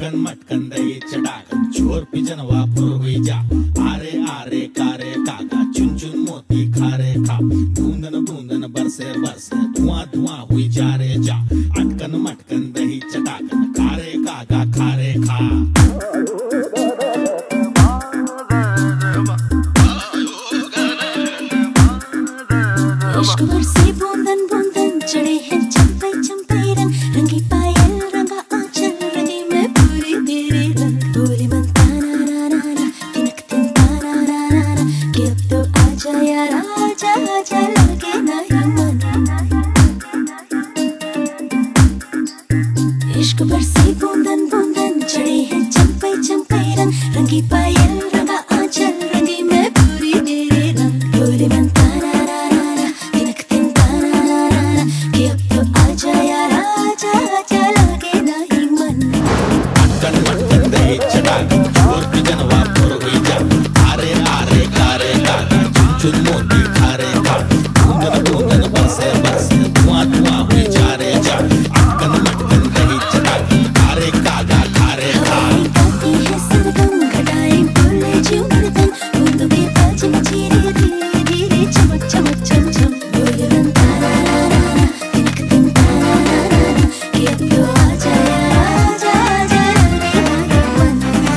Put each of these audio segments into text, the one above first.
अटकन मटकन दही चटाकन चोर पिजनवा पुरवी जा आरे आरे कारे काका चुन चुन मोती खारे खा बूंदन बूंदन बरसे बरसे धुआं धुआं हुई जा रे जा अटकन मटकन दही चटाकन कारे काका खारे खा। इश्क बरसे बूंदन बूंदन चढ़े हैं चंपे चंपे रंग रंगी पायल रंगा आंचल रंगी मैं पूरी तेरे रंग बोले मन ताना ना ना ना तिनक तिन ताना ना ना ना कि अब तो आजा यार आजा आजा लगे नहीं मन। इश्क बरसे बूंदन बूंदन चढ़े हैं चंपे चंपे रंग रंगी पायल रंगा आंचल रंगी मैं पूरी तेरे रंग बोले मन ताना ना ना ना तिनक तिन ताना ना ना ना कि अब तो आजा यार आजा आजा लगे नहीं मन। अटकन मटकन दही चटाकन चोर पिजनवा पुरवी जा आरे आरे कारे काका चुन चुन मोती खारे खा बूंदन बूंदन बरसे बरसे धुआं धुआं हुई जा रे जा अटकन मटकन दही चटाकन कारे काका खारे खा। हवाएं गाती है सरगम घटाएं बोले जीव धड़कन बूंदों के ताज मची रे धीरे धीरे चमक चमक चम चम बोले मन ताना ना ना ना तिनक तिन ताना ना ना ना कि अब तो आजा यार आजा आजा लगे नहीं मन।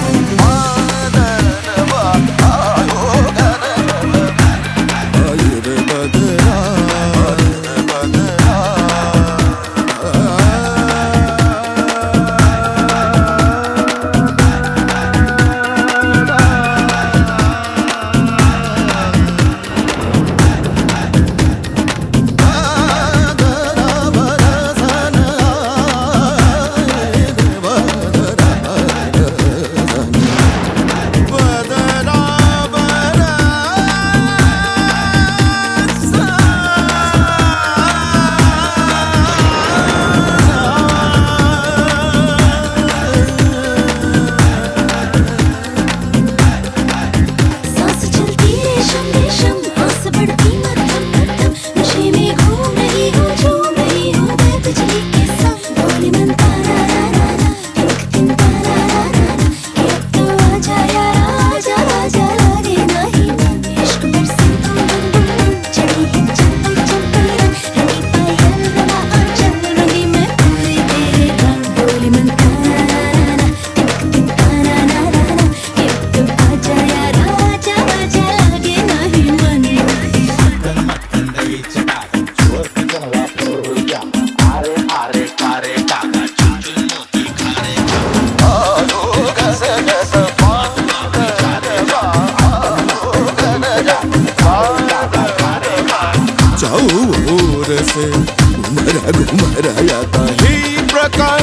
सांस चलती रेशम रेशम आस बढ़ती मध्यम मध्यम नशे में घूम रही हूँ झूम रही हूँ मैं बिजली के संग बोले मन ताना ना ना ना तिनक तिन ताना ना ना ना कि अब तो आजा यार आजा आजा लगे नहीं मन। इश्क बरसे बूंदन बूंदन चढ़ी है चंपे चंपे रंग रंगी पायल रंगा आंचल रंगी मैं पूरी तेरे रंग बोले मन ताना ना ना ना तिनक तिन ताना ना ना ना कि अब तो आजा यार आजा आजा लगे नहीं मन। अटकन मटकन दही चटाकन चोर पिजनवा पुरवी जा आरे आरे कारे काका चुन चुन मोती खारे खा चाहूर से घुमरा घुमरा आता ही प्रकार